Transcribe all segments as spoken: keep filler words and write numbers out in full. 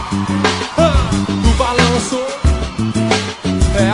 ah, do balanço. É.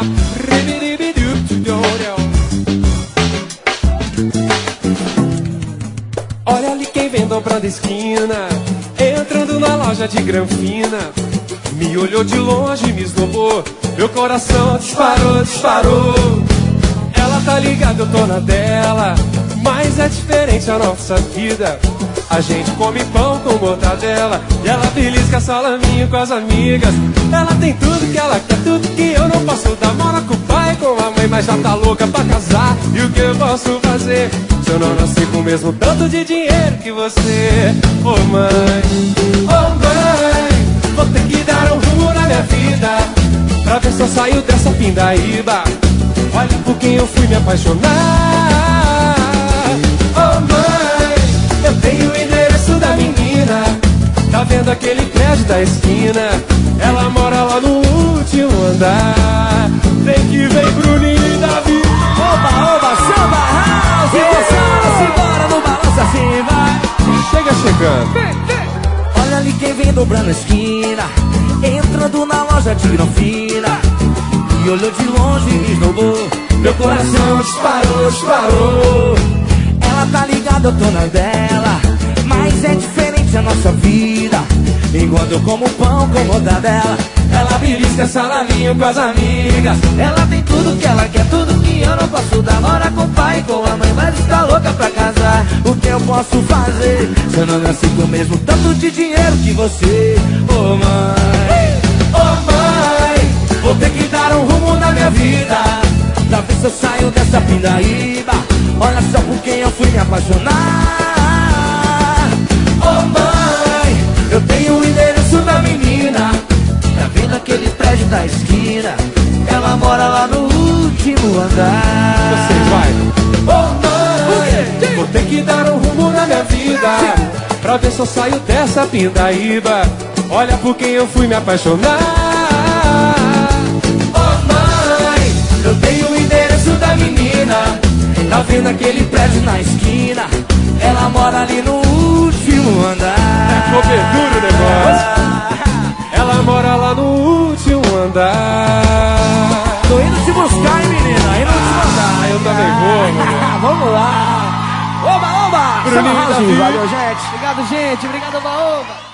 Olha ali quem vem dobrando a esquina, entrando na loja de granfina. Me olhou de longe, me esnobou, meu coração disparou, disparou. Ela tá ligada, eu tô na dela, mas é diferente a nossa vida. A gente come pão com mortadela e ela belisca salaminho com as amigas. Ela tem tudo que ela quer, tudo que eu não posso dar. Mora com o pai, com a mãe, mas já tá louca pra casar. E o que eu posso fazer se eu não nasci com o mesmo tanto de dinheiro que você? Ô oh, mãe, ô oh, mãe, vou ter que dar um rumo na minha vida pra ver se eu saio dessa pindaíba. Olha por quem eu fui me apaixonar. Ô oh, mãe, eu tenho o endereço da menina, tá vendo aquele prédio da esquina? Ela mora lá no último andar. Vem que vem Bruninho e Davi. Oba, oba, samba, house. Emoção, simbora no balanço assim, vai. Chega chegando. Vem, vem. Olha ali quem vem dobrando a esquina, entrando na loja de granfina. E olhou de longe e me esnobou, meu coração disparou, disparou. Ela tá ligada, eu tô na dela, mas é diferente a nossa vida. Enquanto eu como pão com mortadela, ela belisca salaminho com as amigas. Ela tem tudo que ela quer, tudo que eu não posso dar. Mora com o pai e com a mãe, mas está louca pra casar. O que eu posso fazer se eu não nasci com o mesmo tanto de dinheiro que você? Ô oh, mãe, ô oh, mãe, vou ter que dar um rumo na minha vida pra ver se eu saio dessa pindaíba. Olha só por quem eu fui me apaixonar. Ô oh, mãe, eu tenho o endereço da menina, tá vendo aquele prédio da esquina? Ela mora lá no último andar. Você vai. Ô oh, mãe, vou ter que dar um rumo na minha vida pra ver se eu saio dessa pindaíba. Olha por quem eu fui me apaixonar. Ô oh, mãe, eu tenho o endereço da menina, tá vendo aquele prédio na esquina? Ela mora ali no último andar. É cobertura o negócio. Ela mora lá no último andar. Tô indo te buscar, hein, menina? Indo te mandar. Ah, eu também vou, mano. Vamos lá. Oba, oba. Bruninho, Valeu, gente. Obrigado, gente. Obrigado, oba, oba.